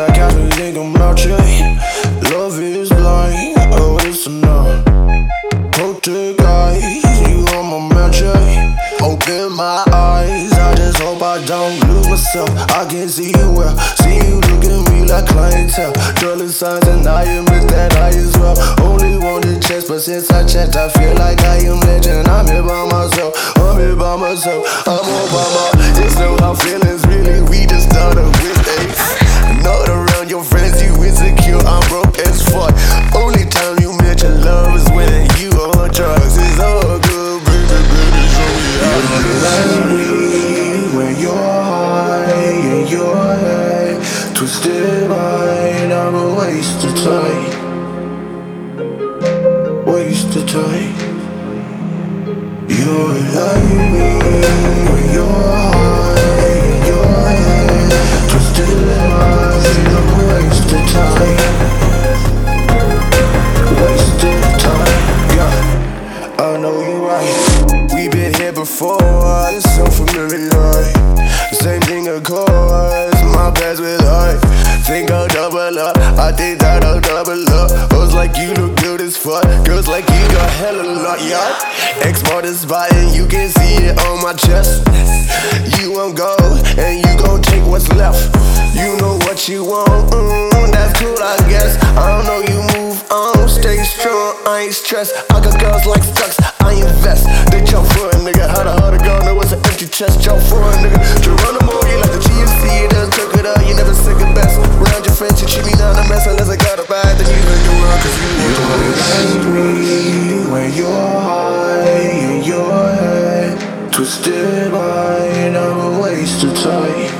got me thinking about you. Love is blind, oh it's enough. Poltergeist, you on my magic. Open my eyes, I just hope I don't lose myself. I can see you well, see you look at me like clientele. Dollar signs and I admit that I as well. Only wanted chest, but since I checked, I feel like I am legend. I'm here by myself, I'm here by myself. I'm all by my, just know how feelings really, we just started with ace. Not around your friends, you insecure, I'm broke as fuck. Only time you mention love is when you on drugs. It's all good, baby, show me how to do it. When you're high in your head, twisted mind, I'm a waste of time. Waste of time. You're like me when you're high in your head, twisted mind, I'm a waste of time. Waste of time, yeah. I know you're right. We've been here before, it's so familiar. Same thing of course, my past with life. Think I'll double up, I think that I'll double up. Girls like you look good as fuck, girls like you got hella lot, yeah. X-Mart is biting, you can see it on my chest. You won't go, and you gon' take what's left. You know what you want, that's cool I guess. I don't know you move on, stay strong, I ain't stressed. I got girls like Stux, I invest. They jump for a nigga, how the hard to go, know it's an empty chest. Jump for a nigga, Geronimo, you like the GMC, it does cook it up, you never second best. Around your friends, you treat me down a mess. Unless I got a bag, then you make it run, cause you want to me when you're high in your head, twisted mind, I'm a waste of time.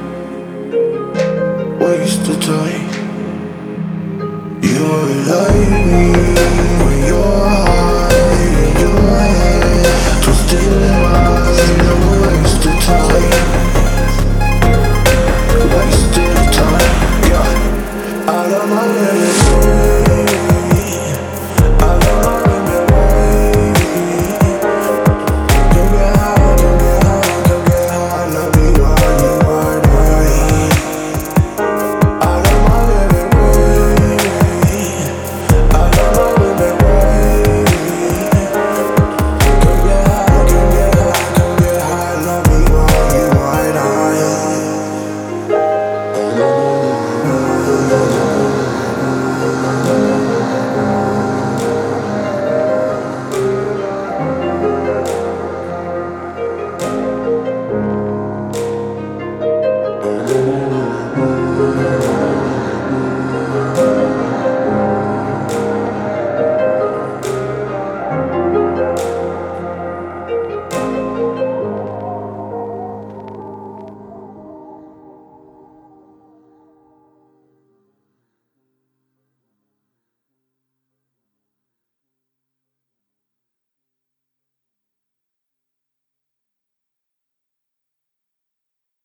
Waste of time. You're like me when you're high in your head, twisted mind, I'm a waste of time. Waste of time, yeah. Out of my memory, out of my memory. Don't get high, don't get high, don't get high. Love me while you are mine. Out of my memory, out of my memory. Don't get high, don't get high, don't get high. Love me while you are mine. Oh,